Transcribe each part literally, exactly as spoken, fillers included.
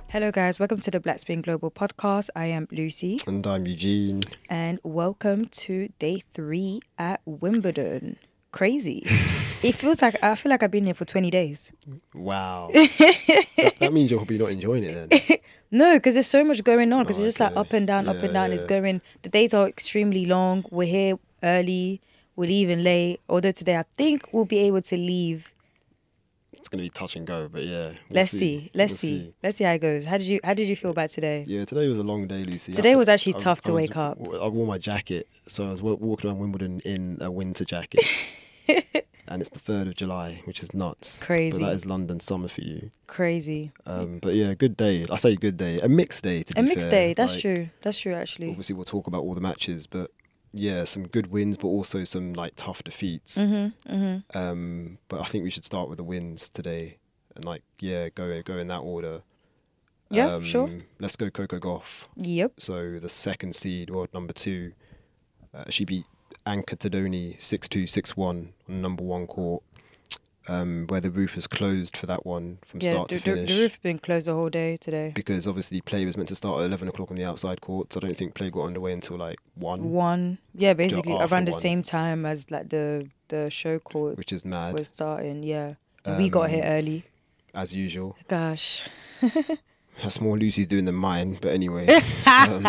Hello, guys. Welcome to the Black Spin Global Podcast. I am Lucy. And I'm Eugene. And welcome to day three at Wimbledon. Crazy. It feels like, I feel like I've been here for twenty days. Wow. that, that means you're probably not enjoying it then. No, because there's so much going on. Because Oh, it's just like okay. up and down, Yeah, up and down. It's yeah. going, the days are extremely long. We're here early. We're leaving late. Although today I think we'll be able to leave. It's going to be touch and go, but yeah. we'll Let's see. Let's We'll see. Let's see how it goes. How did you How did you feel about today? Yeah, today was a long day, Lucy. Today I- was actually I was- tough to I was- wake up. I wore my jacket, so I was wa- walking around Wimbledon in a winter jacket. And it's the third of July, which is nuts. Crazy. But that is London summer for you. Crazy. Um, but yeah, good day. I say good day. A mixed day, to A be mixed fair. day. That's Like, true. That's true, actually. Obviously, we'll talk about all the matches, but yeah, some good wins, but also some like tough defeats. Mm-hmm. Mm-hmm. Um, but I think we should start with the wins today, and like yeah, go go in that order. Yeah, Um, sure. Let's go Coco Gauff. Yep. So the second seed, world number two, uh, she beat Anka Tadoni six two, six one on number one court, um, where the roof is closed for that one from Yeah, start the, to the, finish. the roof has been closed the whole day today. Because obviously play was meant to start at eleven o'clock on the outside courts. I don't think play got underway until like one, One, yeah, basically after around the one. same time as like the the show court which is mad, was starting. Yeah, and we got Um, here early. as usual. Gosh, That's more Lucy's doing than mine, but anyway. um,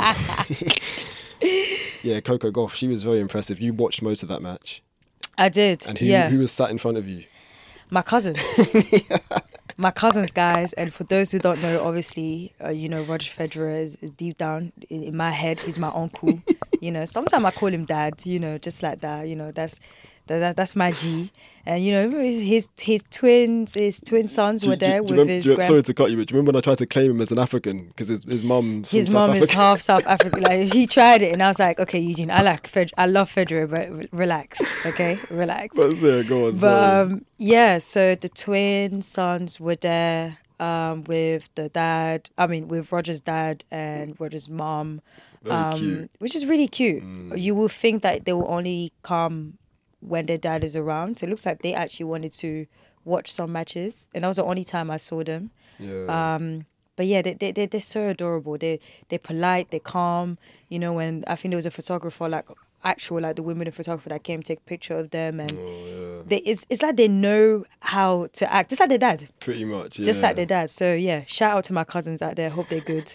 yeah, Coco Gauff, she was very impressive. You watched most of that match. I did. And who, yeah, who was sat in front of you? my cousins. My cousins, guys, and for those who don't know, obviously, uh, you know, Roger Federer is is deep down in, in my head. He's my uncle. You know, sometimes I call him dad. You know, just like that. You know, that's that, that that's my G. And you know, his his twins, his twin sons Do you- were do you- there do you with remem- his do you- grand. Sorry to cut you, but do you remember when I tried to claim him as an African? Because his, his mum His from South mom is Africa. half South African. Like he tried it, and I was like, okay, Eugene, I like Fed, I love Federer, but re- relax, okay, relax. But yeah, go on, But sorry. um, yeah, so the twin sons were there um, with the dad. I mean, with Roger's dad and Roger's mom, Very um, cute. which is really cute. Mm. You will think that they will only come when their dad is around. So it looks like they actually wanted to watch some matches, and that was the only time I saw them. Yeah. Um, but yeah, they they they they're so adorable. They they're polite. They're calm. You know, when I think there was a photographer, like actual like the Wimbledon photographer that came to take a picture of them, and oh, yeah. they it's it's like they know how to act, just like their dad, Pretty much, yeah. just like their dad. So yeah, shout out to my cousins out there. Hope they're good.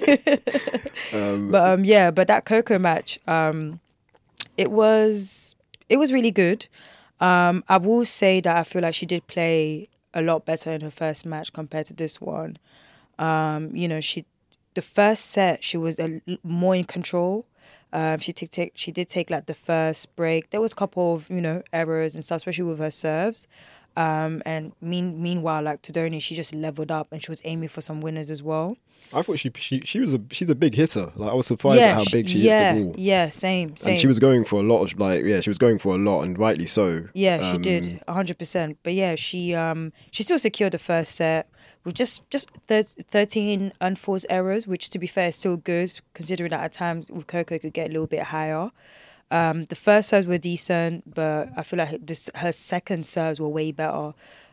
Um, But um, yeah, but that Coco match, um, it was it was really good. Um, I will say that I feel like she did play a lot better in her first match compared to this one. Um, you know, she the first set she was a, l- more in control. Um, she took take she did take like the first break. There was a couple of you know errors and stuff, especially with her serves. Um, and mean meanwhile, like Tadoni, she just leveled up and she was aiming for some winners as well. I thought she, she she was a she's a big hitter. Like I was surprised yeah, at how she- big she yeah, hits the ball. yeah, same, same. And she was going for a lot of like yeah, she was going for a lot and rightly so. Yeah, she Um, did a hundred percent. But yeah, she um she still secured the first set with just just thir- thirteen unforced errors, which to be fair is still good considering that at times with Coco it could get a little bit higher. Um, the first serves were decent, but I feel like this her second serves were way better.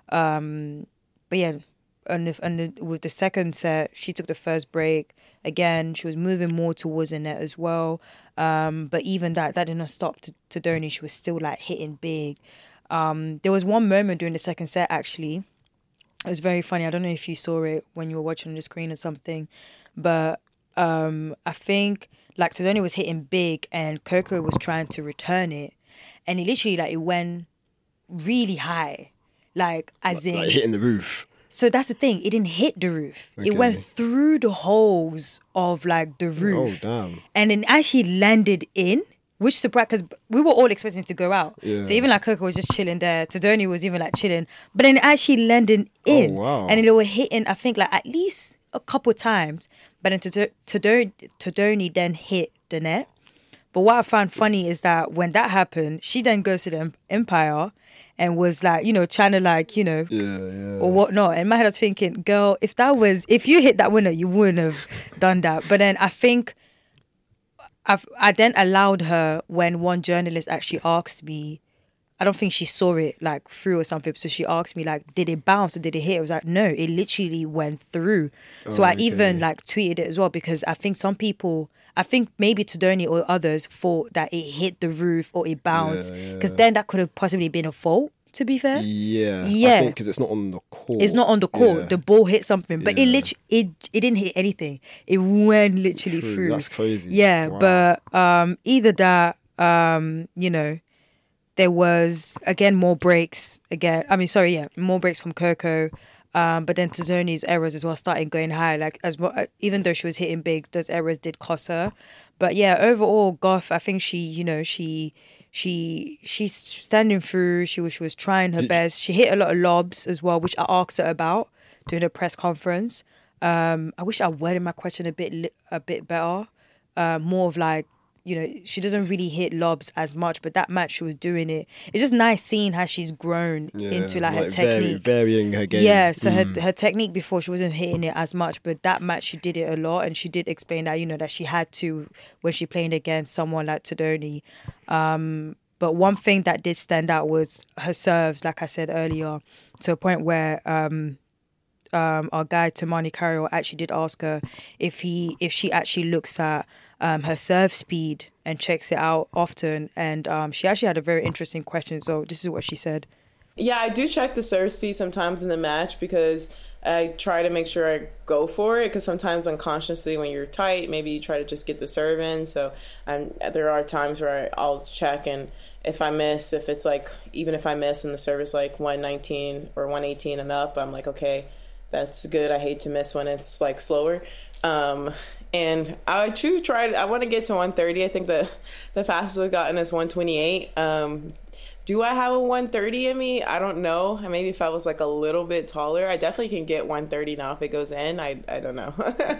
Um, but yeah, and if, and the, with the second set, she took the first break. Again, she was moving more towards the net as well. Um, but even that, that did not stop to, to Tadoni. She was still like hitting big. Um, there was one moment during the second set actually. It was very funny. I don't know if you saw it when you were watching on the screen or something, but um, I think like Tadoni was hitting big and Coco was trying to return it, and it literally like it went really high, like as in like hitting the roof. so that's the thing. It didn't hit the roof. It Okay. went through the holes of like the roof. Oh damn. And then actually landed in, which surprised because we were all expecting it to go out. Yeah. So even like Coco was just chilling there. Tadoni was even like chilling. But then it actually landed in. Oh, wow. And then they were hitting, I think, like at least a couple times. But then Tado- Tadoni, Tadoni then hit the net. But what I found funny is that when that happened, she then goes to the em- Empire and was like, you know, trying to like, you know, Yeah, yeah. or whatnot. And in my head, I was thinking, girl, if that was, if you hit that winner, you wouldn't have done that. But then I think I've, I then allowed her when one journalist actually asked me I don't think she saw it like through or something. So she asked me like, did it bounce or did it hit? I was like, no, it literally went through. So Oh, I okay. even like tweeted it as well, because I think some people, I think maybe Todoni or others thought that it hit the roof or it bounced, Yeah, because yeah. then that could have possibly been a fault, to be fair. Yeah, I Yeah. think because it's not on the court. It's not on the court. Yeah. The ball hit something, but it Yeah. literally it, it didn't hit anything. It went literally True, through. that's crazy. Yeah, Wow. but um, either that, um, you know, there was again more breaks. Again, I mean, sorry, yeah, more breaks from Coco. Um, but then Tadoni's errors as well started going high. Like as well, even though she was hitting big, those errors did cost her. But yeah, overall, Goff, I think she, you know, she she she's standing through. She was she was trying her Did- best. She hit a lot of lobs as well, which I asked her about during the press conference. Um, I wish I worded my question a bit li- a bit better. Uh, more of like, you know, she doesn't really hit lobs as much, but that match she was doing it. It's just nice seeing how she's grown Yeah, into like, her vari- technique. varying her game. Yeah, so Mm. her her technique before, she wasn't hitting it as much, but that match she did it a lot, and she did explain that, you know, that she had to when she played against someone like Todoni. Um, but one thing that did stand out was her serves, like I said earlier, to a point where um, um, our guy Tamani Carroll actually did ask her if he if she actually looks at um, her serve speed and checks it out often, and um, she actually had a very interesting question. So this is what she said. Yeah, I do check the serve speed sometimes in the match because I try to make sure I go for it, because sometimes unconsciously when you're tight, maybe you try to just get the serve in. So I'm, there are times where I'll check, and if I miss, if it's like, even if I miss and the serve is like one nineteen or one eighteen and up, I'm like, okay, that's good. I hate to miss when it's like slower. Um, and I too tried, I want to get to one thirty. I think the, the fastest I've gotten is one twenty-eight. Um, Do I have a one thirty in me? I don't know. Maybe if I was like a little bit taller, I definitely can get one thirty now if it goes in. I I don't know.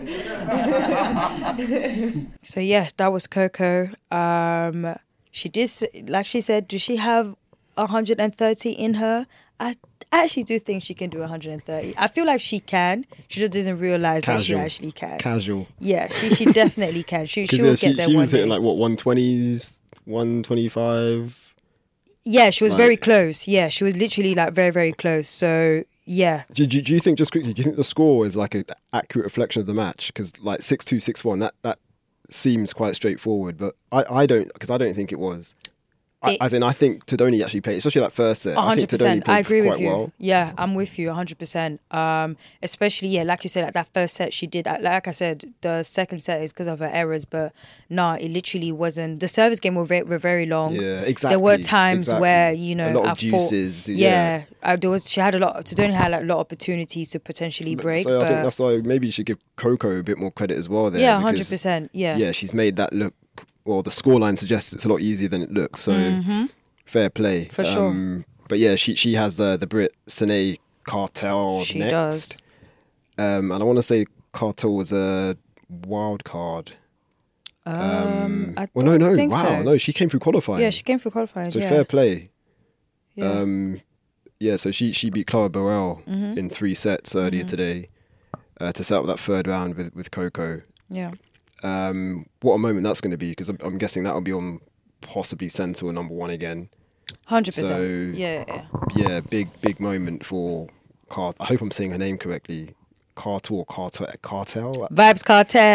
So yeah, that was Coco. Um, she did, s- like she said, does she have one hundred thirty in her? I actually do think she can do one hundred thirty. I feel like she can. She just doesn't realize that she Casual. actually can. Casual. Yeah, she she definitely can. She Because she will yeah, she, get there she one was hitting day. like what one twenties, one twenty-five. Yeah, she was like- very close. Yeah, she was literally like very very close. So yeah, Do, do, do you think, just quickly, do you think the score is like an accurate reflection of the match? Because like six two, six one, that that seems quite straightforward, but I, I don't, because I don't think it was. I, It- as in, I think Tadoni actually played, especially that first set. A I hundred think Tadoni percent. played I agree quite with you. well. Yeah, I'm with you a hundred percent. Um, especially yeah, like you said, like that first set she did. Like I said, the second set is because of her errors, but nah, it literally wasn't. The service game were very, were very long. Yeah, exactly. There were times exactly. where you know a lot of I juices. thought, yeah. yeah, I, there was she had a lot. Tadoni had like, a lot of opportunities to potentially break. So I but think that's why maybe you should give Coco a bit more credit as well there. yeah, because, hundred percent. Yeah, Yeah, she's made that look. Well, the scoreline suggests it's a lot easier than it looks. So fair play For sure. Um, but yeah, she she has uh, the Brit Sine Cartel She next. does. Um, and I want to say Cartel was a wild card. Um, I Well, no, no, think wow, so. no, she came through qualifying. Yeah, she came for qualifying. so yeah. fair play. Yeah. Um, yeah, so she she beat Clara Burrell Mm-hmm. in three sets earlier today uh, to set up that third round with with Coco. yeah. Um, what a moment that's going to be, because I'm, I'm guessing that will be on possibly Centre or number one again. Hundred So- percent. Yeah, yeah. Yeah, big big moment for Cart. I hope I'm saying her name correctly. Cartel or Cartel? Cartel? Vibes Cartel.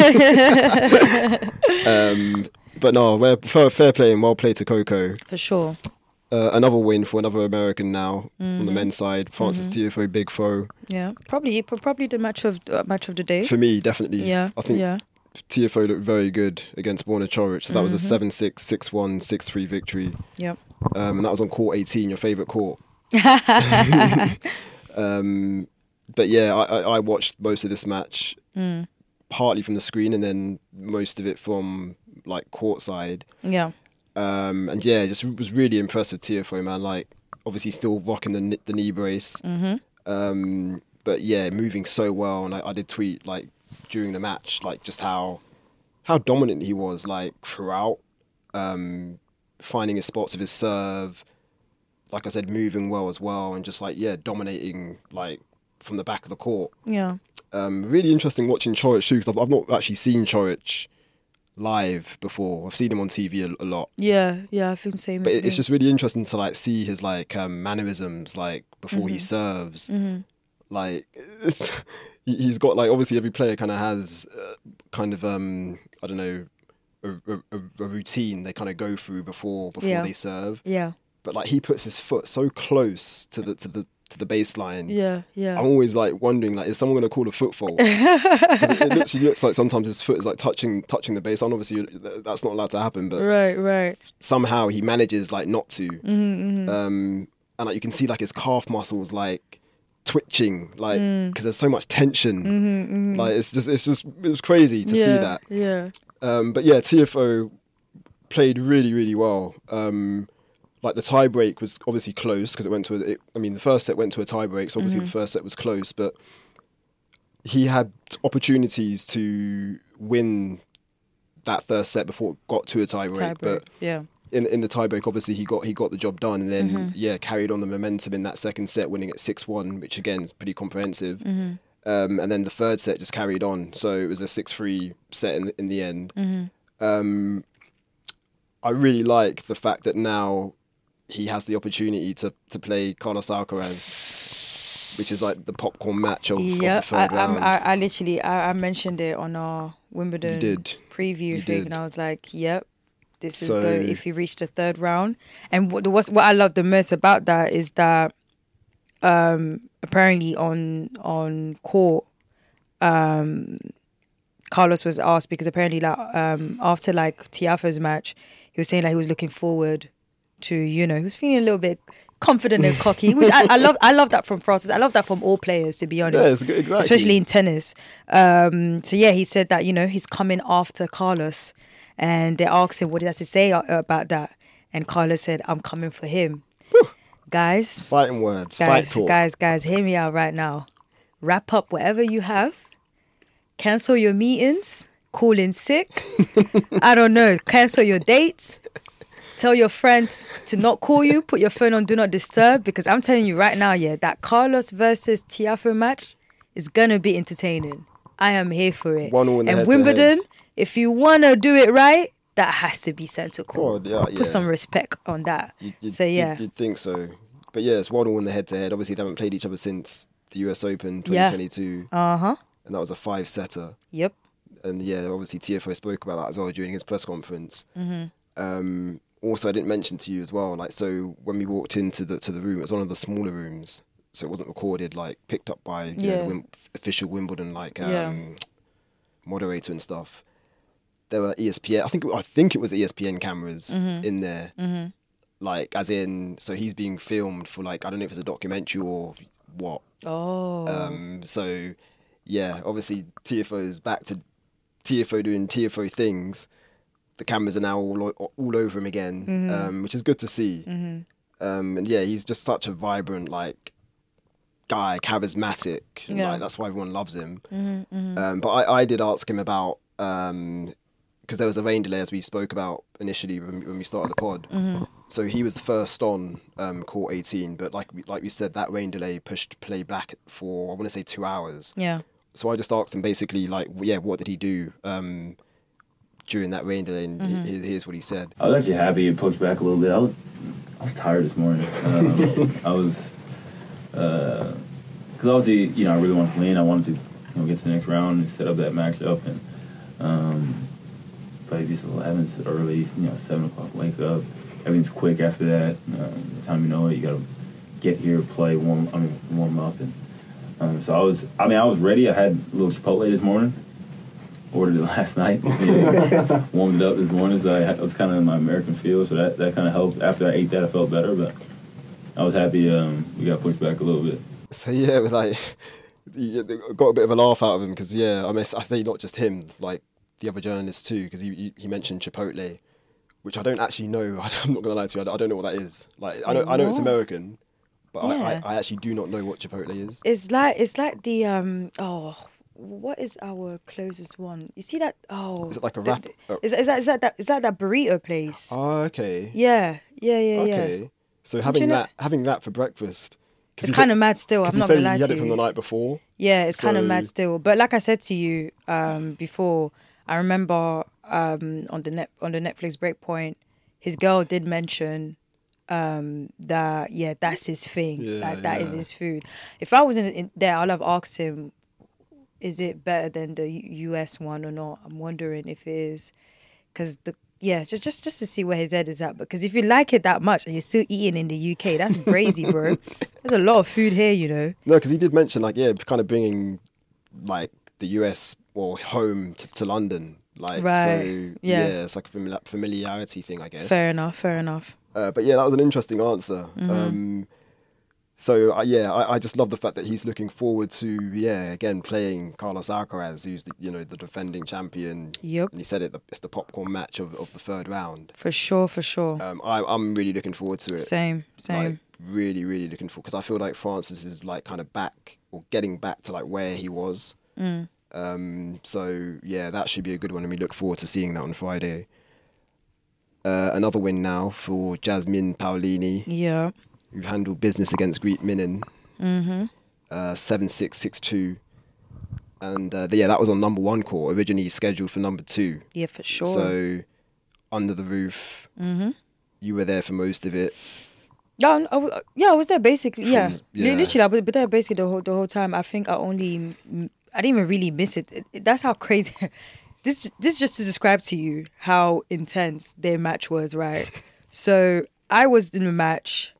Um, but no, we're, fair, fair play and well played to Coco. For sure. Uh, another win for another American now on Mm-hmm. the men's side. Francis Tiafoe, big foe. Yeah, probably probably the match of uh, match of the day. For me, definitely. Yeah, I think yeah, Tiafoe looked very good against Borna Choric. So that was a Mm-hmm. seven six, six one, six three victory. yeah. Um, and that was on court eighteen, your favourite court. um, but yeah, I, I, I watched most of this match Mm. partly from the screen and then most of it from like courtside. Yeah, Um, and yeah, just was really impressed with Tiafoe, man. Like, obviously still rocking the kn- the knee brace. Mm-hmm. Um, but yeah, moving so well. And I, I did tweet like during the match, like just how how dominant he was, like throughout. Um, finding his spots with his serve, like I said, moving well as well, and just like yeah, dominating like from the back of the court. yeah. Um, really interesting watching Choric too, because I've, I've not actually seen Choric live before. I've seen him on T V a, a lot. Yeah, yeah, I think the same. But as it, it's me. just really interesting to like see his like um, mannerisms like before he serves. Mhm. Like it's, he- he's got like obviously every player kind of has uh, kind of um I don't know a, a, a routine they kind of go through before before Yeah. they serve. Yeah, But like he puts his foot so close to the to the to the baseline. yeah, yeah. I'm always like wondering, like, is someone going to call a foot fault? Because it, it literally looks like sometimes his foot is like touching touching the baseline. Obviously, th- that's not allowed to happen, but Right, right. somehow he manages like not to. Mm-hmm, Um, and like you can see like his calf muscles like twitching, like Mm. because there's so much tension. mm-hmm. Like it's just it's just it was crazy to yeah, see that. Yeah. Um, but yeah, T F O played really really well. Um, like the tie break was obviously close because it went to. A, it, I mean, the first set went to a tie break, so obviously Mm-hmm. the first set was close. But he had opportunities to win that first set before it got to a tie break. Tie break. But Yeah. in in the tie break, obviously he got he got the job done, and then Mm-hmm. yeah, carried on the momentum in that second set, winning at six one, which again is pretty comprehensive. Mm-hmm. Um, and then the third set just carried on, so it was a six three set in the, in the end. Mm-hmm. Um, I really like the fact that now he has the opportunity to to play Carlos Alcaraz, which is like the popcorn match of, of Yeah, the I, third I'm- round. I, I literally, I, I mentioned it on our Wimbledon You did. preview You thing, did. and I was like, "Yep, this is So- go if you reach the third round." And what what's, what I love the most about that is that um, apparently on on court, um, Carlos was asked because apparently like um, after like Tiafoe's match, he was saying like he was looking forward to, you know, he was feeling a little bit confident and cocky, which I, I love. I love that from Francis. I love that from all players, to be honest. Yeah, it's good- exactly. Especially in tennis. Um, so yeah, he said that, you know, he's coming after Carlos, and they asked him what he has to say a- about that, and Carlos said, "I'm coming for him." Guys, Fighting words, guys, fight talk. guys, guys, hear me out right now. Wrap up whatever you have. Cancel your meetings. Call in sick. I don't know. Cancel your dates. Tell your friends to not call you. Put your phone on do not disturb, because I'm telling you right now, yeah, that Carlos versus Tiafoe match is gonna be entertaining. I am here for it. One all in the and head-to-head. Wimbledon, if you wanna do it right, that has to be centre court. God, yeah, Put yeah. some respect on that. You'd- you'd- so yeah, you'd, you'd think so. But yeah, it's one all in the head to head. Obviously, they haven't played each other since the U S Open Yeah. twenty twenty-two, uh huh, and that was a five setter. yep. And yeah, obviously T F O spoke about that as well during his press conference. Mm-hmm. Um, also, I didn't mention to you as well. Like, so when we walked into the to the room, it was one of the smaller rooms, so it wasn't recorded. Like, picked up by you know, Yeah. the Wim- official Wimbledon like um, Yeah. moderator and stuff. There were E S P N. I think I think it was E S P N cameras Mm-hmm. in there. Like, as in, so he's being filmed for like I don't know if it's a documentary or what. Oh, Um, so yeah, obviously T F O's back to T F O doing T F O things. The cameras are now all o- all over him again, Mm-hmm. um, which is good to see. Um, and yeah, he's just such a vibrant like guy, charismatic. and, Yeah. Like, that's why everyone loves him. Mm-hmm, Um, but I, I did ask him about because there was a rain delay as we spoke about initially when, when we started the pod. Mm-hmm. So he was first on um, court eighteen, but like we, like we said, that rain delay pushed play back for I want to say two hours. yeah. So I just asked him basically like, yeah, what did he do um, during that rain delay? And Mm-hmm. he- here's what he said. I was actually happy it pushed back a little bit. I was, I was tired this morning. Um, I was, because obviously, you know, I really wanted to win. I wanted to, you know, get to the next round and set up that matchup. And um, but it's eleven it's early, you know, seven o'clock wake up. Everything's quick after that. Um, the time you know it, you got to get here, play, warm. I mean, warm up. And um, so I was. I mean, I was ready. I had a little Chipotle this morning. Ordered it last night. You know, warmed it up this morning, so I, had, I was kind of in my American feel. So that, that kind of helped. After I ate that, I felt better. But I was happy um, we got pushed back a little bit. So yeah, with like, he got a bit of a laugh out of him because yeah, I mean, I say not just him, like the other journalists too, because he, he he mentioned Chipotle, which I don't actually know. I'm not gonna lie to you, I don't know what that is. Like I know I know it's what? American, but I, Yeah. I I actually do not know what Chipotle is. It's like it's like the um oh, what is our closest one? You see that? Oh, Is it like a the- wrap- the- oh. Is, is that is that that is that that burrito place? Oh, okay. Yeah, yeah, yeah, yeah. Okay. So having you know- that having that for breakfast. 'cause It's he kind said- of mad still. 'cause I'm he not said gonna lie he had to it from you. the night before. Yeah, it's kind of So- mad still. But like I said to you um, before, I remember um, on the net on the Netflix Breakpoint, his girl did mention um, that yeah, that's his thing. Yeah, like that is yeah. his food. If I wasn't in there, I'd have asked him, is it better than the U S one or not? I'm wondering if it is, because the yeah, just just just to see where his head is at. Because if you like it that much and you're still eating in the U K, that's crazy, bro. There's a lot of food here, you know. No, because he did mention like yeah, kind of bringing like the U S or home to, to London, like Right, so. yeah. Yeah, it's like a famili- familiarity thing, I guess. Fair enough, fair enough. Uh, but yeah, that was an interesting answer. Mm-hmm. Um, so uh, yeah, I, I just love the fact that he's looking forward to yeah again playing Carlos Alcaraz, who's the, you know the defending champion. Yep. And he said it, the, it's the popcorn match of, of the third round. For sure, for sure. Um, I, I'm really looking forward to it. Same, same. Like really, really looking forward because I feel like Francis is like kind of back or getting back to like where he was. Mm. Um, so yeah, that should be a good one, and we look forward to seeing that on Friday. Uh, another win now for Jasmine Paolini, Yeah. who handled business against Greet Minin, Mm-hmm. uh, seven six, six two. And uh, yeah, that was on number one court, originally scheduled for number two. Yeah, for sure. So, under the roof, Mm-hmm. you were there for most of it. Yeah, I, w- yeah, I was there basically. Yeah, From- yeah. literally, I was there basically the whole the whole time. I think I only, I didn't even really miss it. It- it- that's how crazy. this this is just to describe to you how intense their match was, right? So I was in the match,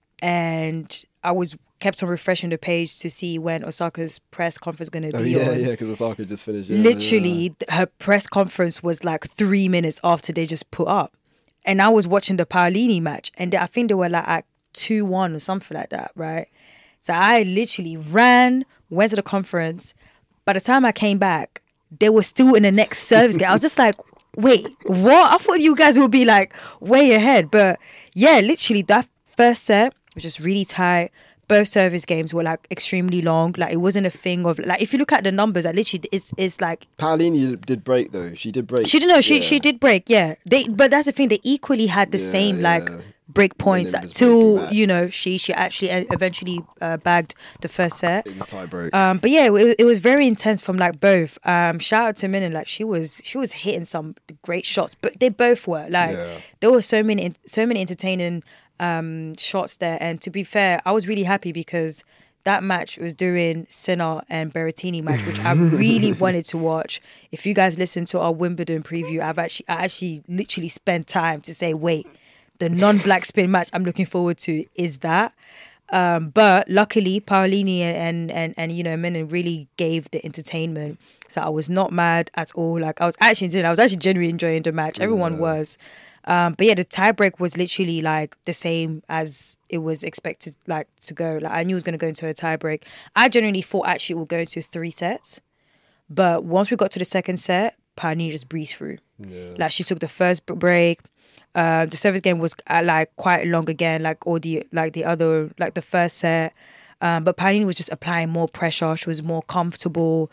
and I was kept on refreshing the page to see when Osaka's press conference going to Oh be yeah, on. yeah, because Osaka just finished. Yeah, Literally, th- her press conference was like three minutes after they just put up. And I was watching the Paolini match, and I think they were like at two one or something like that, right? So I literally ran, went to the conference. By the time I came back, they were still in the next service game. I was just like, wait, what? I thought you guys would be like way ahead. But yeah, literally that first set was just really tight. Both service games were like extremely long. Like it wasn't a thing of like if you look at the numbers, like literally it's it's like Paolini did break though. She did break. she didn't know she Yeah. she did break, yeah. They but that's the thing, they equally had the Yeah, same like yeah. break points then it was till breaking back. you know she she actually uh, eventually uh, bagged the first set. It was tie break. Um, but yeah, it, it was very intense from like both. Um, shout out to Minin, like she was she was hitting some great shots, but they both were like Yeah. there were so many so many entertaining um shots there. And to be fair, I was really happy because that match was doing Sinner and Berrettini match, which I really wanted to watch. If you guys listen to our Wimbledon preview, I've actually I actually literally spent time to say, wait, the non-black spin match I'm looking forward to is that. Um, but luckily, Paolini and and and you know Minin really gave the entertainment, so I was not mad at all. Like I was actually, I was actually genuinely enjoying the match. Everyone Yeah. was, um, but yeah, the tiebreak was literally like the same as it was expected, like to go. Like I knew it was going to go into a tiebreak. I genuinely thought actually it would go into three sets, but once we got to the second set, Paolini just breezed through. Yeah. Like she took the first b- break. Uh, the service game was uh, like quite long again, like all the like the other like the first set. Um, but Paolini was just applying more pressure. She was more comfortable.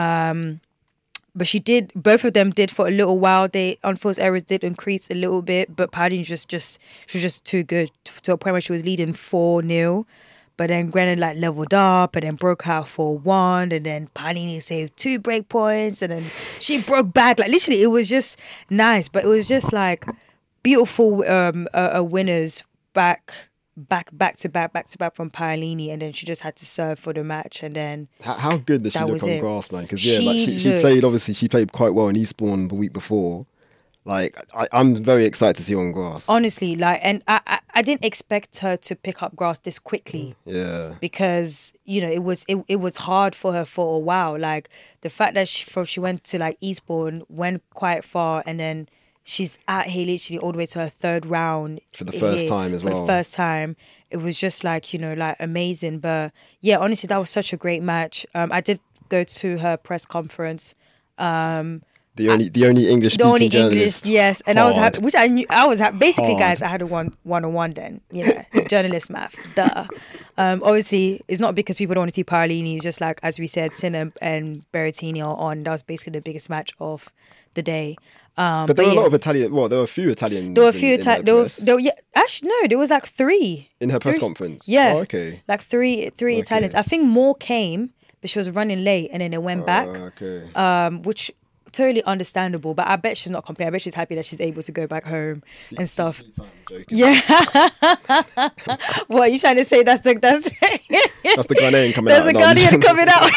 Um, but she did. Both of them did for a little while. They unforced errors did increase a little bit, but Paolini just just she was just too good to a point where she was leading four nil. But then Grennan like leveled up and then broke out for one, and then Paolini saved two break points, and then she broke back. Like literally, it was just nice. But it was just like beautiful um, uh, uh, winners back, back, back to back, back to back from Paolini, and then she just had to serve for the match, and then How, how good does she That look was on it. grass, man? Because yeah, like She she, she played. looks- Obviously, she played quite well in Eastbourne the week before. Like I, I'm very excited to see her on grass. honestly, like, and I, I, I didn't expect her to pick up grass this quickly. yeah, Because you know it was it, it was hard for her for a while. Like the fact that she from she went to like Eastbourne, went quite far, and then she's out here literally all the way to her third round For the first here time as for well. the first time. It was just like, you know, like amazing. But yeah, honestly, that was such a great match. Um, I did go to her press conference. Um, the only the only English the only speaking English, journalist. yes, and I was Hard. happy, which I knew I was happy. Basically, Hard. guys, I had a one one on one then, you know, journalist math, duh. Um, obviously, it's not because people don't want to see Paolini. It's just like as we said, Sinner and Berrettini are on. That was basically the biggest match of the day. Um, But there were yeah, a lot of Italian. Well, there were a few Italians. there were a in- few in, Ita- her there were, press. there were, yeah, actually no, there was like three. in her press three- conference. Yeah. Oh, okay. Like three three Okay. Italians. I think more came, but she was running late, and then they went back. Oh, okay. Um, which totally understandable. But I bet she's not complaining. I bet she's happy that she's able to go back home See- and stuff. see- time, joking. Yeah. What are you trying to say? That's the that's That's the Ghanaian coming There's out. a No, I'm Guardian just- coming out.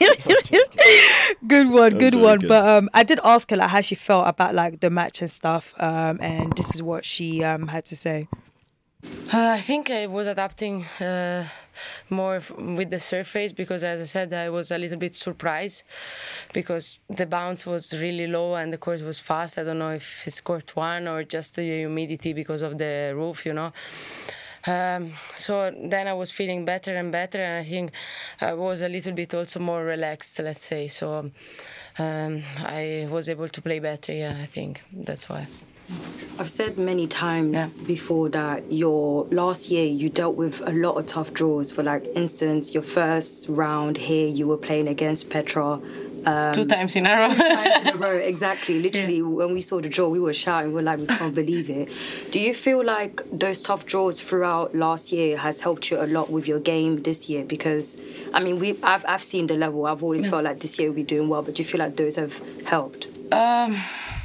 Good one, good one. joking. But um, I did ask her like how she felt about like the match and stuff. Um, and this is what she um had to say. Uh, I think I was adapting uh, more f- with the surface because, as I said, I was a little bit surprised because the bounce was really low and the court was fast. I don't know if it's court one or just the humidity because of the roof, you know. Um, so then I was feeling better and better, and I think I was a little bit also more relaxed, let's say. So um, I was able to play better. Yeah, I think that's why. I've said many times Yeah. before that your last year you dealt with a lot of tough draws. For like instance, your first round here you were playing against Petra. Um, Two times in a row. Two times in a row, exactly. Literally, when we saw the draw, we were shouting. We were like, we can't believe it. Do you feel like those tough draws throughout last year has helped you a lot with your game this year? Because, I mean, we I've, I've seen the level. I've always felt like this year we'll be doing well. But do you feel like those have helped? Um,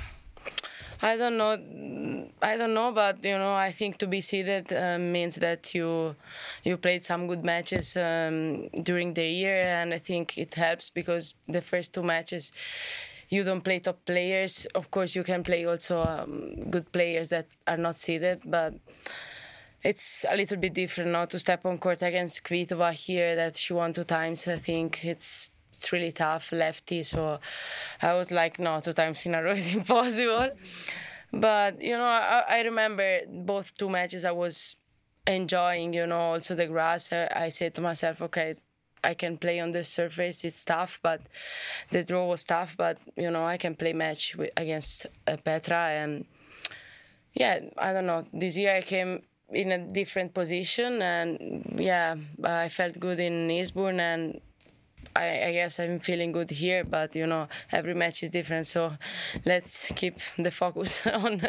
I don't know. I don't know, but you know, I think to be seeded uh, means that you you played some good matches um, during the year, and I think it helps because the first two matches you don't play top players. Of course, you can play also um, good players that are not seeded, but it's a little bit different now to step on court against Kvitova here that she won two times. I think it's. It's really tough, lefty, so I was like, no, two times in a row is impossible. But, you know, I, I remember both two matches I was enjoying, you know, also the grass. I, I said to myself, okay, I can play on the surface, it's tough, but the draw was tough, but, you know, I can play match with, against uh, Petra. And, yeah, I don't know, this year I came in a different position, and, yeah, I felt good in Eastbourne, and I, I guess I'm feeling good here, but you know, every match is different, so let's keep the focus on.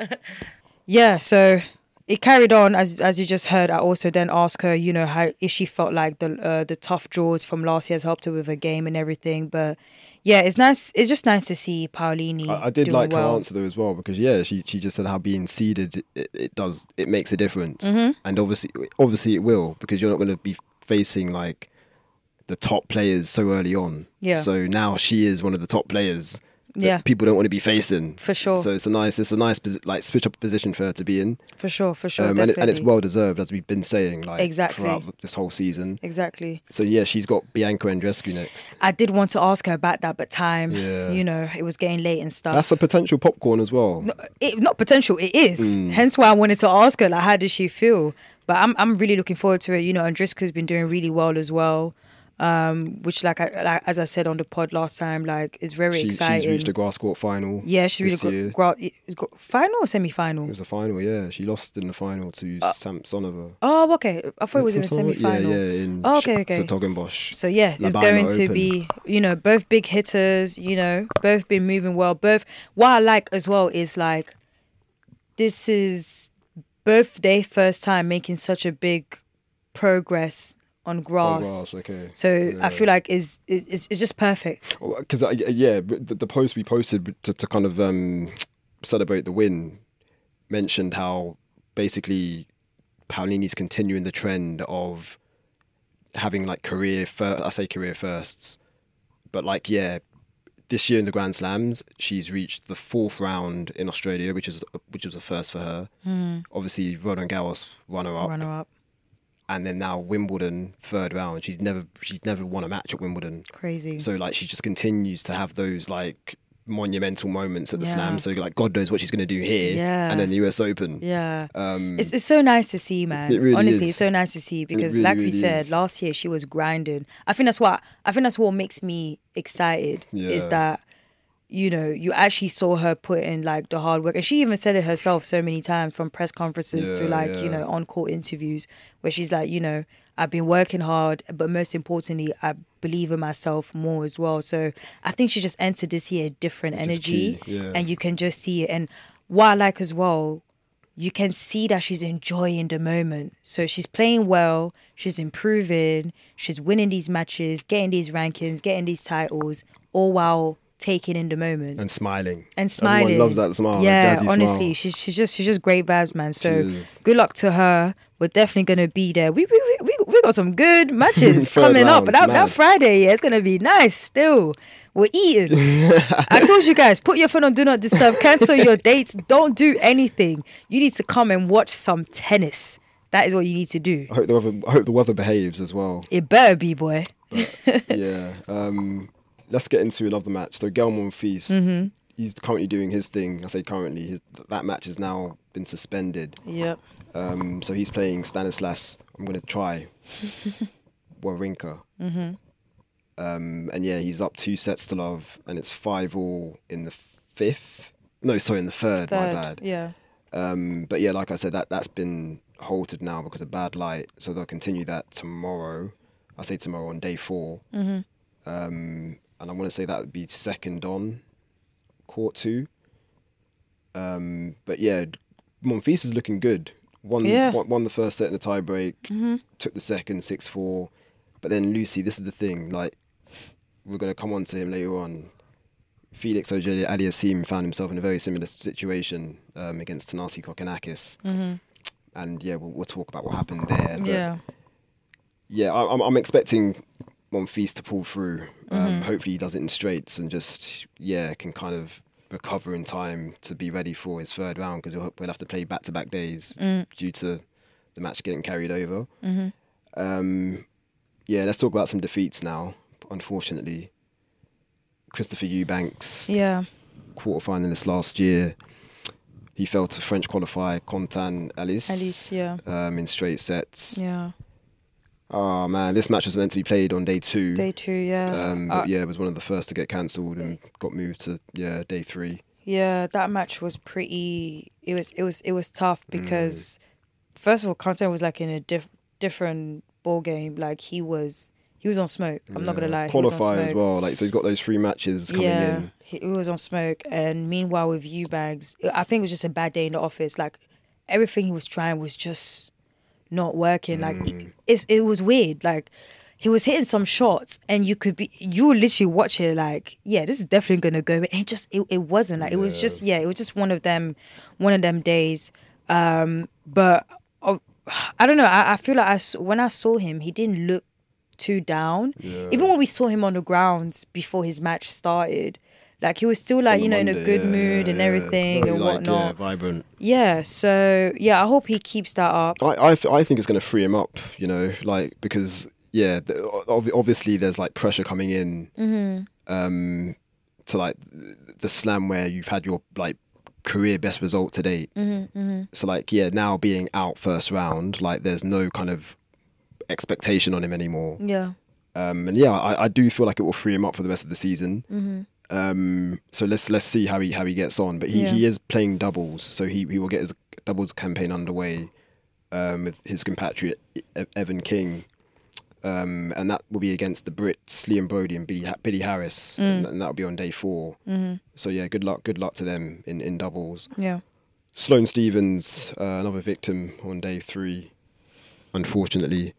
Yeah, so it carried on as as you just heard. I also then asked her, you know, how if she felt like the uh, the tough draws from last year has helped her with her game and everything. But yeah, it's nice. It's just nice to see Paolini. I, I did doing like well. her answer though as well, because yeah, she she just said how being seeded it, it does it makes a difference, Mm-hmm. and obviously obviously it will, because you're not going to be facing like the top players so early on. Yeah. So now she is one of the top players that Yeah. people don't want to be facing. For sure. So it's a nice it's a nice posi- like switch up position for her to be in. For sure, for sure, Um, and, definitely. it, and it's well deserved, as we've been saying, like Exactly. throughout this whole season. Exactly. So yeah, she's got Bianca Andreescu next. I did want to ask her about that, but time, Yeah. you know, it was getting late and stuff. That's a potential popcorn as well. it, not potential, it is. Mm. Hence why I wanted to ask her, like, how does she feel? But I'm I'm really looking forward to it. You know, Andriska's been doing really well as well. Um, which, like, I, like as I said on the pod last time, like, is very She, exciting. she's reached a grass court final. yeah, she really this got, year. gra- it was gra- final or semi final. It was a final, yeah. She lost in the final to Uh, Samsonova. Oh, okay. I thought it was in the Samsonova? semi final. Yeah, yeah. In Oh, okay, okay. Sottogenbosch. So yeah, it's Labaino going to Open. be, you know, both big hitters, you know, both been moving well. Both, what I like as well is like, this is both their first time making such a big progress on grass. Oh, grass, okay. So Yeah. I feel like is is it's, it's just perfect. Because uh, yeah, the, the post we posted to, to kind of um, celebrate the win mentioned how basically Paolini's continuing the trend of having like career first. I say career firsts, but like yeah, this year in the Grand Slams, she's reached the fourth round in Australia, which is which was a first for her. Mm. Obviously, Roland Garros runner up. Runner up, And then now Wimbledon third round. She's never she's never won a match at Wimbledon. crazy. So like she just continues to have those like monumental moments at the Yeah. slam. So like God knows what she's going to do here. Yeah. And then the U S Open. yeah. Um, It's it's so nice to see, man. It really Honestly, is. it's so nice to see because, really, like we really said, is. last year she was grinding. I think that's what I think that's what makes me excited is Yeah. that you know you actually saw her put in like the hard work, and she even said it herself so many times, from press conferences to Yeah, like you yeah. know on court interviews, where she's like, you know, I've been working hard, but most importantly, I believe in myself more as well. So I think she just entered this year a different Which is energy, key, yeah. and you can just see it. And what I like as well, you can see that she's enjoying the moment. So she's playing well, she's improving, she's winning these matches, getting these rankings, getting these titles, all while taking in the moment And smiling. and smiling. Everyone loves that smile. Yeah, that jazzy honestly, smile. she's she's just she's just great vibes, man. So She is. good luck to her. We're definitely gonna be there. We we we, we got some good matches Third coming up, but round's that, that mad. Friday, yeah, it's gonna be nice. Still, we're eating. I told you guys, put your phone on do not disturb. Cancel your dates. Don't do anything. You need to come and watch some tennis. That is what you need to do. I hope the weather, I hope the weather behaves as well. It better be, boy. Yeah. Um, let's get into another match. So Gael Monfils, Mm-hmm. he's currently doing his thing. I say currently. His, that match has now been suspended. Yep. Um, so he's playing Stanislas. I'm going to try Wawrinka. Mm-hmm. Um, and yeah, he's up two sets to love, and it's five all in the fifth. No, sorry, in the third. My Third. bad. Yeah. Um, but yeah, like I said, that that's been halted now because of bad light. So they'll continue that tomorrow. I say tomorrow on day four. Mm-hmm. Um, and I want to say that would be second on court two. Um, but yeah, Monfils is looking good. Won, Yeah. won, won the first set in the tie break, Mm-hmm. took the second six four. But then Lucy, this is the thing, like, we're going to come on to him later on. Felix Auger-Aliassime found himself in a very similar situation um, against Thanasi Kokkinakis. Mm-hmm. And yeah, we'll, we'll talk about what happened there. But Yeah. yeah, I, I'm, I'm expecting Monfils to pull through. Um, Mm-hmm. Hopefully he does it in straights and just, yeah, can kind of recover in time to be ready for his third round because we'll have to play back-to-back days Mm. due to the match getting carried over. Mm-hmm. Um, yeah, let's talk about some defeats now, unfortunately. Christopher Eubanks, Yeah. quarterfinalist last year. He fell to French qualifier Quentin Alice, Alice, yeah. um, in straight sets. Yeah. Oh man, this match was meant to be played on day two. Day two, yeah. Um, but Uh, yeah, it was one of the first to get cancelled and got moved to yeah day three. Yeah, that match was pretty. It was it was it was tough Mm. because first of all, Content was like in a diff, different ball game. Like he was he was on smoke. I'm not gonna Yeah. lie. He was on Qualify smoke. as well. Like so, he's got those three matches coming yeah, in. he, he was on smoke. And meanwhile, with Eubanks, I think it was just a bad day in the office. Like everything he was trying was just not working. Like Mm. it, it's it was weird. Like he was hitting some shots, and you could be you would literally watch it like, yeah, this is definitely gonna go. And it just it, it wasn't like it was Yeah. just yeah, it was just one of them one of them days. Um, but uh, I don't know. I, I feel like I s- when I saw him, he didn't look too down. Yeah. Even when we saw him on the grounds before his match started, like he was still like On you know in a Monday, good yeah, mood yeah, and yeah. everything Very, and like, whatnot. Yeah, vibrant. Yeah, so yeah, I hope he keeps that up. I, I, th- I think it's going to free him up, you know, like because yeah, the, ob- obviously there's like pressure coming in Mm-hmm. um, to like the slam where you've had your like career best result to date. Mm-hmm, mm-hmm. So like yeah, now being out first round, like there's no kind of expectation on him anymore. Yeah. Um, and yeah, I, I do feel like it will free him up for the rest of the season. Mm-hmm. Um, so let's let's see how he how he gets on. But he, Yeah. he is playing doubles, so he, he will get his doubles campaign underway um, with his compatriot E- Evan King, um, and that will be against the Brits Liam Brody and Billy, Ha- Billy Harris, and, and that will be on day four. Mm-hmm. So yeah, good luck good luck to them in, in doubles. Yeah. Sloane Stephens, uh, another victim on day three, unfortunately.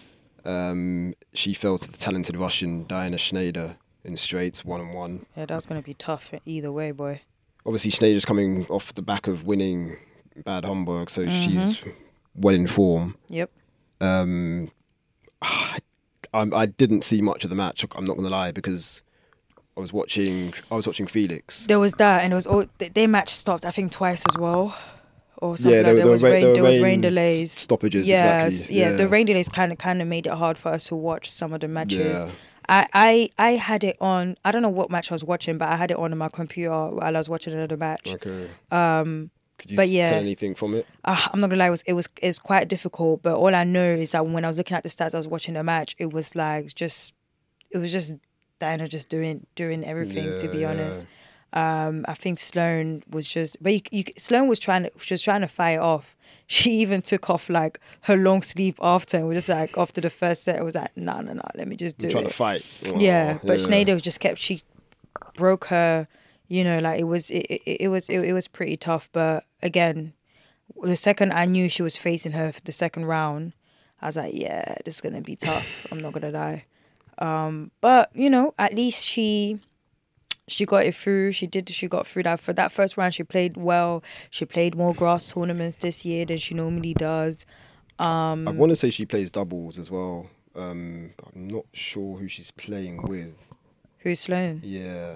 Um, she fell to the talented Russian Diana Schneider in straights, one on one. Yeah, that's gonna be tough either way, boy. Obviously, Schneider's coming off the back of winning Bad Homburg, so Mm-hmm. she's well in form. Yep. Um, I, I didn't see much of the match. I'm not going to lie because I was watching. I was watching Felix. There was that, and it was all th- their match stopped. I think twice as well, or something Yeah, like there- that. there There was were ra- rain. there There were was rain rain delays. stoppages, Yeah, exactly, yeah. yeah. The rain delays kind of kind of made it hard for us to watch some of the matches. Yeah. I, I I had it on. I don't know what match I was watching, but I had it on on my computer while I was watching another match. Okay. Um, Could you but s- yeah. tell anything from it? uh, I'm not gonna lie, it was it was it's quite difficult. But all I know is that when I was looking at the stats, I was watching the match. It was like just, it was just Diana just doing doing everything. to Yeah, be yeah. honest, um, I think Sloane was just, but you, you, Sloane was trying to just trying to fight off. She even took off like her long sleeve after, and was just like after the first set, it was like, nah, nah, nah, let me just do trying it. to fight. Yeah, Oh, but Schneider just kept, she broke her, you know, like it was, it, it, it was, it, it was pretty tough. But again, the second I knew she was facing her for the second round, I was like, yeah, this is going to be tough. I'm not going to lie. Um, but, you know, at least she, she got it through. She did. She got through that. For that first round, she played well. She played more grass tournaments this year than she normally does. Um, I want to say she plays doubles as well. Um, I'm not sure who she's playing with. who's Sloane? Yeah,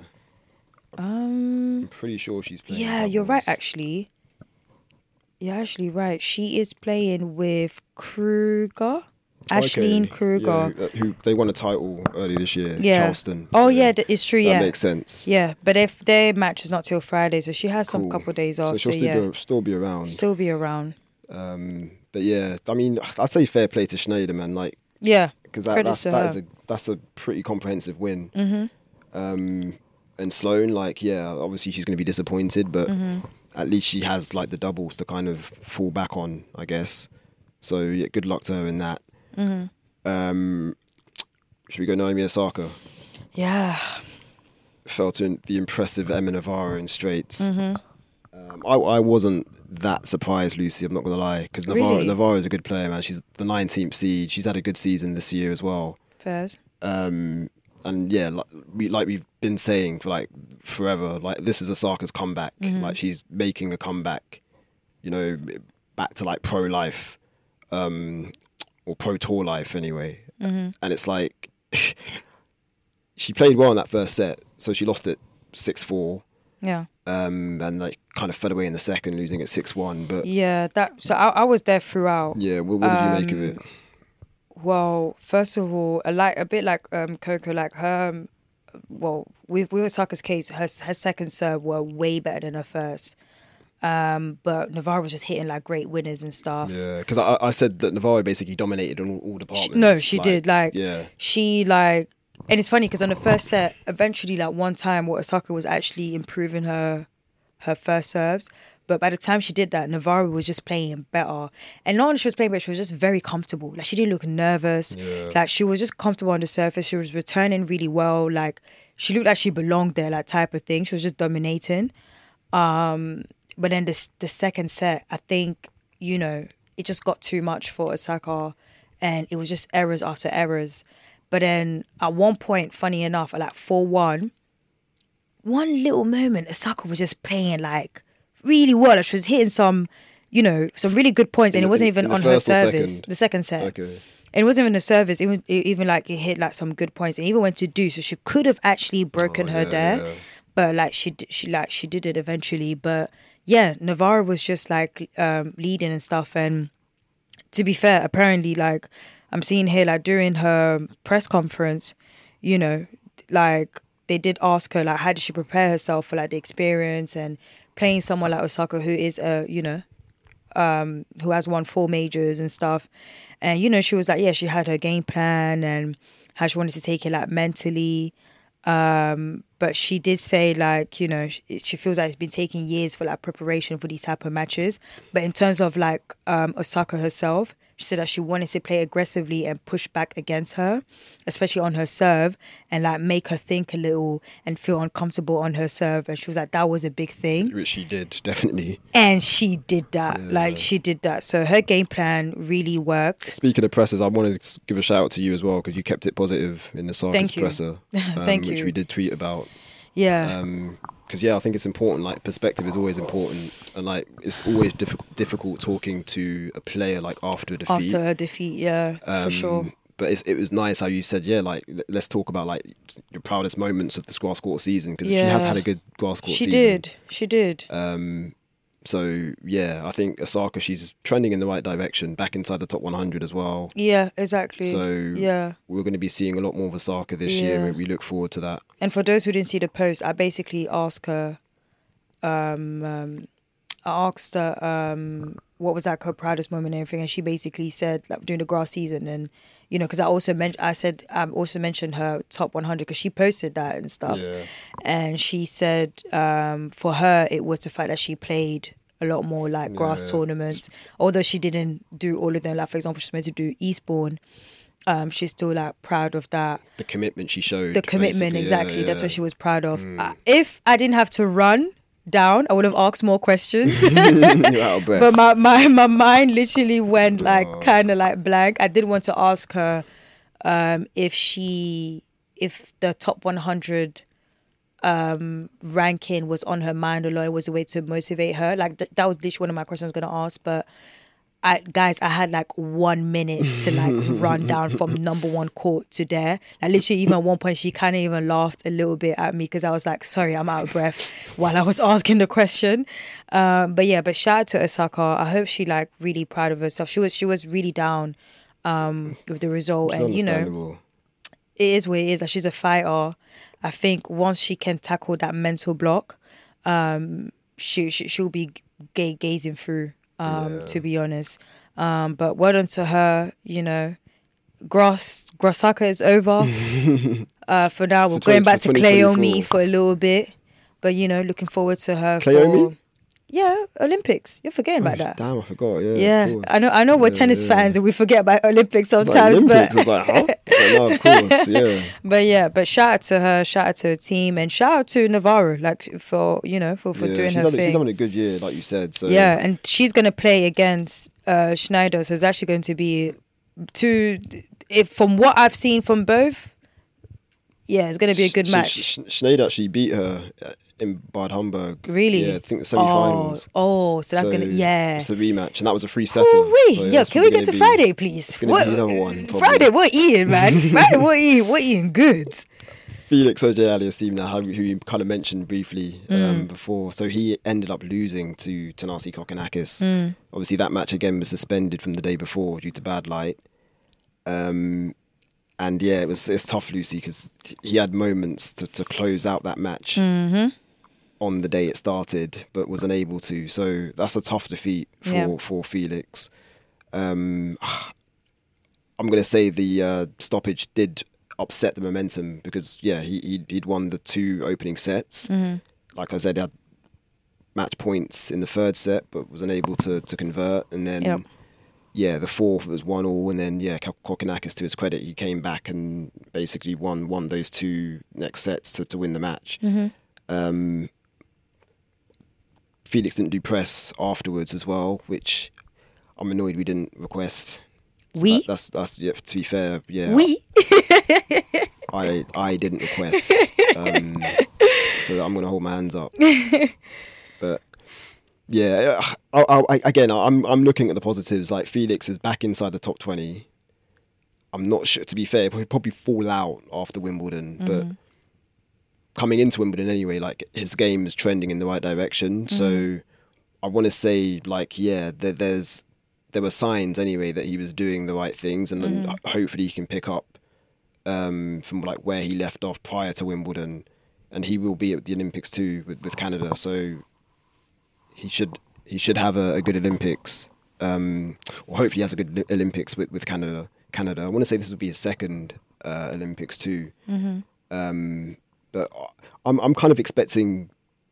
Um, I'm pretty sure she's playing. yeah, you're right. doubles. Actually, you're actually right. She is playing with Kruger, Ashleen Okay, Kruger. yeah, uh, who they won a title earlier this year. Yeah. Charleston. Oh so yeah, that is true. that Yeah, makes sense. yeah. But if their match is not till Friday, so she has some Cool. couple days So off. she'll So, still, yeah, be, still be around. still be around. Um, but yeah, I mean, I'd say fair play to Schneider, man. Like, Yeah, because that, Credit that's to that her. is a that's a pretty comprehensive win. Mm-hmm. Um, and Sloane, like, yeah, obviously she's going to be disappointed, but Mm-hmm. at least she has like the doubles to kind of fall back on, I guess. So yeah, good luck to her in that. Mm-hmm. Um, should we go Naomi Osaka? Yeah. Fell to the impressive Emma Navarro in straights. Mm-hmm. Um, I, I wasn't that surprised, Lucy. I'm not gonna lie, because Navarro Really? Navarro is a good player, man. She's the nineteenth seed. She's had a good season this year as well. Fairs. Um, and yeah, like, we, like we've been saying for like forever, like this is Osaka's comeback. Mm-hmm. Like she's making a comeback, you know, back to like pro life, um, or pro tour life anyway. Mm-hmm. And it's like she played well in that first set, so she lost it six four. Yeah. Um, and like kind of fell away in the second, losing at six one. But Yeah. That. So I, I was there throughout. yeah, what, what did you make of Um, it? Well, first of all, a like a bit like um Coco, like her. um, Well, with with Osaka's case, her her second serve were way better than her first. Um, but Navarro was just hitting like great winners and stuff. Yeah, because I, I said that Navarro basically dominated in all, all departments. No, she did. Like, yeah, she like, and it's funny because on the first set, eventually, like one time, what Osaka was actually improving her, her first serves. But by the time she did that, Navarro was just playing better, and not only she was playing better, she was just very comfortable. Like she didn't look nervous. Yeah. Like she was just comfortable on the surface. She was returning really well. Like she looked like she belonged there, like type of thing. She was just dominating. Um, but then the the second set, I think, you know, it just got too much for Osaka, and it was just errors after errors. But then at one point, funny enough, at like four one, one little moment, Osaka was just playing like really well. Like she was hitting some, you know, some really good points, and In it the- wasn't in- even in the on her first or service. second? The second set. okay. And it wasn't even the service. Even even like it hit like some good points, and even went to do. So she could have actually broken Oh, her yeah, there, yeah. but like she d- she like she did it eventually. But yeah, Navarro was just like um, leading and stuff. And to be fair, apparently, like I'm seeing here, like during her press conference, you know, like they did ask her like how did she prepare herself for like the experience and playing someone like Osaka, who is a you know um, who has won four majors and stuff. And, you know, she was like, yeah, she had her game plan and how she wanted to take it, like, mentally. Um, but she did say, like, you know, she, she feels like it's been taking years for, like, preparation for these type of matches. But in terms of, like, um, Osaka herself, she said that she wanted to play aggressively and push back against her, especially on her serve, and, like, make her think a little and feel uncomfortable on her serve. And she was like, that was a big thing. Which she did, definitely. And she did that. Yeah. Like, she did that. So her game plan really worked. Speaking of pressers, I wanted to give a shout out to you as well because you kept it positive in the Sarkis Thank you. presser, um, Thank which you. we did tweet about. Yeah. Um, because yeah, I think it's important. Like perspective is always important, and like it's always difficult difficult talking to a player like after a defeat. After her defeat, yeah, for Um, sure. But it's, it was nice how you said, yeah, like l- let's talk about like your proudest moments of this grass court season because she has Yeah. had a good grass court She season. did. She did. Um, so yeah, I think Osaka, she's trending in the right direction, back inside the top one hundred as well. Yeah, exactly. So yeah. we're going to be seeing a lot more of Osaka this Yeah. year. We look forward to that. And for those who didn't see the post, I basically asked her, um, um, I asked her, um, what was like her proudest moment and everything, and she basically said like during the grass season, and you know, because I also mentioned, I said, I um, also mentioned her top one hundred because she posted that and stuff, Yeah. and she said, um, for her it was the fact that she played a lot more like grass Yeah. tournaments, although she didn't do all of them. Like for example, she's meant to do Eastbourne. Um, she's still like proud of that. The commitment she showed. The commitment, basically. exactly. Yeah, That's yeah. what she was proud of. Uh, if I didn't have to run down, I would have asked more questions. You're out of breath. But my, my, my mind literally went like Oh. kind of like blank. I did want to ask her um, if she, if the top one hundred um, ranking was on her mind a lot. It was a way to motivate her. Like th- that was literally one of my questions I was going to ask. But I, guys, I had like one minute to like run down from number one court to there. Like literally, even at one point, she kind of even laughed a little bit at me because I was like, "Sorry, I'm out of breath," while I was asking the question. Um, but yeah, but shout out to Osaka. I hope she like really proud of herself. She was she was really down um, with the result, It's and you know, understandable. it is what it is. Like she's a fighter. I think once she can tackle that mental block, um, she, she she'll be ga- gazing through. Um, Yeah. to be honest, um, but well done to her. You know, Gross Grossaka is over. uh, for now, we're For going twenty- back for to Cleomi twenty twenty-four. for a little bit, but you know, looking forward to her. Cleomi? For, yeah, Olympics. You're forgetting about Oh, that. Damn, I forgot. Yeah, Yeah, of course. I know. I know we're Yeah, tennis yeah. fans and we forget about Olympics It's like sometimes, Olympics. but It's like, huh? But no, of course, yeah. but yeah, but shout out to her, shout out to her team, and shout out to Navarro, like for you know for, for yeah, doing she's, her having, thing. she's having a good year, like you said. So Yeah, and she's gonna play against uh, Schneider, so it's actually going to be two. If from what I've seen from both, yeah, it's gonna be a good Sh- match. Sh- Sh- Schneider actually beat her uh, in Bad Homburg. Really? Yeah, I think the Oh, semi-finals. oh, so that's gonna yeah. It's a rematch, and that was a free setter. Ooh-wee. So, Yo, that's can we probably get to gonna be- Friday, please? It's gonna be another one. Probably. Friday, we're eating, man. Friday, we're eating. We're eating good. Felix Auger-Aliassime now, who who you kind of mentioned briefly um, Mm. before. So he ended up losing to Tanasi Kokkinakis. Mm. Obviously, that match again was suspended from the day before due to bad light. Um, and yeah, it was it's tough, Lucy, because he had moments to, to close out that match Mm-hmm. on the day it started, but was unable to. So that's a tough defeat for Yeah. for Felix. Um, I'm going to say the uh, stoppage did upset the momentum because yeah, he he'd, he'd won the two opening sets. Mm-hmm. Like I said, he had match points in the third set, but was unable to to convert. And then Yep. yeah, the fourth was one all, and then yeah, Kokkinakis, to his credit, he came back and basically won won those two next sets to, to win the match. Mm-hmm. Um, Felix didn't do press afterwards as well, which I'm annoyed we didn't request. So We? that- that's that's yeah, to be fair, yeah. We. I I didn't request, um, so I'm gonna hold my hands up. But yeah, I, I, I, again, I'm I'm looking at the positives. Like Felix is back inside the top twenty. I'm not sure. To be fair, he'll probably fall out after Wimbledon, but coming into Wimbledon anyway, like his game is trending in the right direction. So I want to say, like, yeah, there, there's there were signs anyway that he was doing the right things, and then hopefully he can pick up um, from like where he left off prior to Wimbledon, and he will be at the Olympics too with, with Canada. So he should he should have a, a good Olympics. Um, or hopefully he has a good Olympics with, with Canada. Canada. I want to say this would be his second uh, Olympics too. Um, but I'm I'm kind of expecting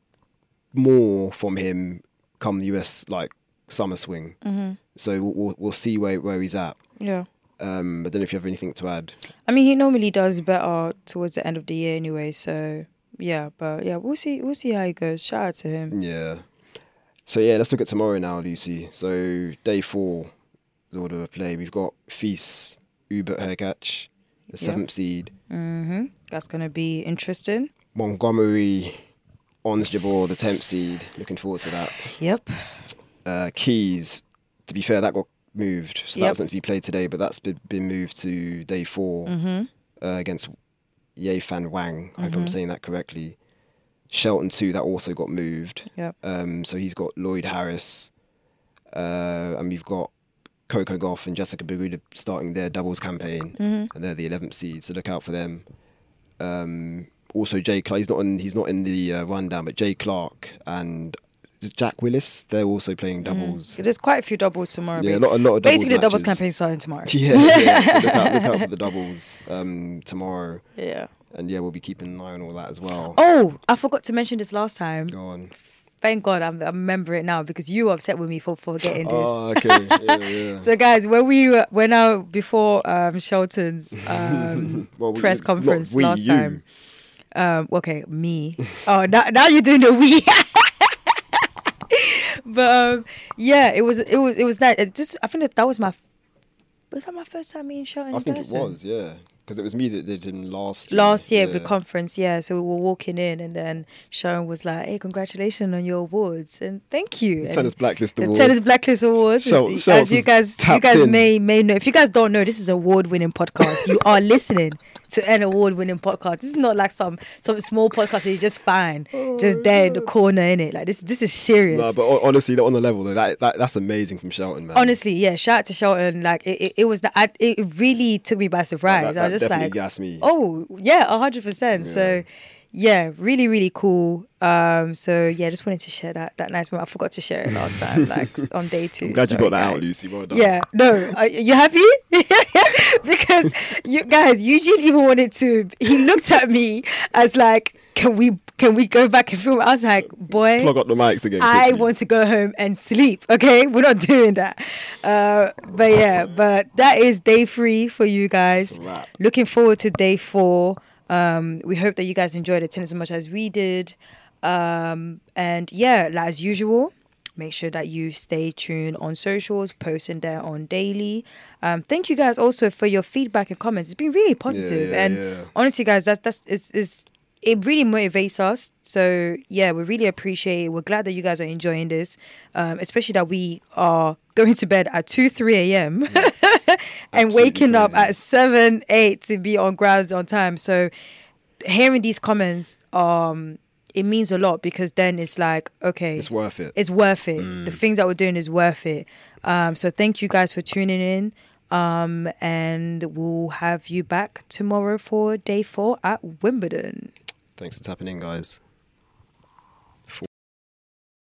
more from him come the U S like summer swing. So we'll, we'll we'll see where where he's at. Yeah. Um, I don't know if you have anything to add. I mean, he normally does better towards the end of the year anyway. So yeah, but yeah, we'll see. We'll see how he goes. Shout out to him. Yeah. So yeah, let's look at tomorrow now, Lucy. So day four is order of play. We've got Fils Hubert Hurkacz, the seventh seed. Mm-hmm. That's gonna be interesting. Montgomery Ons Jabeur, the tenth seed. Looking forward to that. Yep. Uh, Keys, to be fair, that got moved. So that Yep. was meant to be played today, but that's been, been moved to day four Mm-hmm. uh, against Ye Fan Wang. I hope I'm saying that correctly. Shelton two, that also got moved. Yep. Um, so he's got Lloyd Harris, uh, and we've got Coco Gauff and Jessica Pegula starting their doubles campaign, Mm-hmm. and they're the eleventh seed. So look out for them. Um, also, Jay Clark. He's not in. He's not in the uh, rundown, but Jay Clark and is it Jack Willis. They're also playing doubles. There's quite a few doubles tomorrow. Yeah, a ba- lot, a lot of doubles Basically, the doubles matches. campaign starting tomorrow. Yeah, yeah. So look out, look out for the doubles um, tomorrow, Yeah. and yeah, we'll be keeping an eye on all that as well. Oh, I forgot to mention this last time. Go on. Thank God I'm, I remember it now because you were upset with me for forgetting this. Oh, okay. Yeah, yeah. So guys, when we were, when I before um, Shelton's um, Well, we- press not conference we, last you. time, um, okay, me. Oh, now now you're doing the we. But um, yeah, it was it was it was that. It just I think that, that was my was that my first time meeting Shelton. I in think person? it was. Yeah. Because it was me that did him last year. last year yeah. the conference, yeah. So we were walking in, and then Sharon was like, "Hey, congratulations on your awards, and thank you." The And Tennis Blacklist the Award. Tennis Blacklist Awards, Shel- is- Shells as you is guys, you tapped guys in. may may know. If you guys don't know, this is an award-winning podcast. You are listening to an award-winning podcast. This is not like some some small podcast that you just find just there in the corner, in it. Like this, this is serious. No, but ho- honestly, on the level though, that, that that's amazing from Shelton, man. Honestly, yeah. Shout out to Shelton. Like it, it, it was the. I, it really took me by surprise. That- that I was just definitely like, gassed me. oh yeah, a hundred percent. So yeah, really, really cool. Um, so yeah, just wanted to share that that nice moment. I forgot to share it last time, like on day two. I'm glad you Sorry, got that guys. out, Lucy. Well done. Yeah, no, are you happy? Because you guys, Eugene even wanted to. He looked at me as like, can we can we go back and film? I was like, boy, Plug up the mics again. I quickly. want to go home and sleep. Okay, we're not doing that. Uh, but yeah, but that is day three for you guys. It's a wrap. Looking forward to day four. Um, we hope that you guys enjoyed the tennis as much as we did. Um, and yeah, like as usual, make sure that you stay tuned on socials, posting there on daily. Um, thank you guys also for your feedback and comments. It's been really positive. Yeah, yeah, and yeah. honestly, guys, that's that's is is it really motivates us. So yeah, we really appreciate it. We're glad that you guys are enjoying this, um, especially that we are going to bed at two, three a.m. and Absolutely waking up crazy. at seven, eight to be on grounds on time. So hearing these comments, um, it means a lot, because then it's like, okay, It's worth it. it's worth it. The things that we're doing is worth it. Um, so thank you guys for tuning in. Um, and we'll have you back tomorrow for day four at Wimbledon. Thanks for tapping in, guys.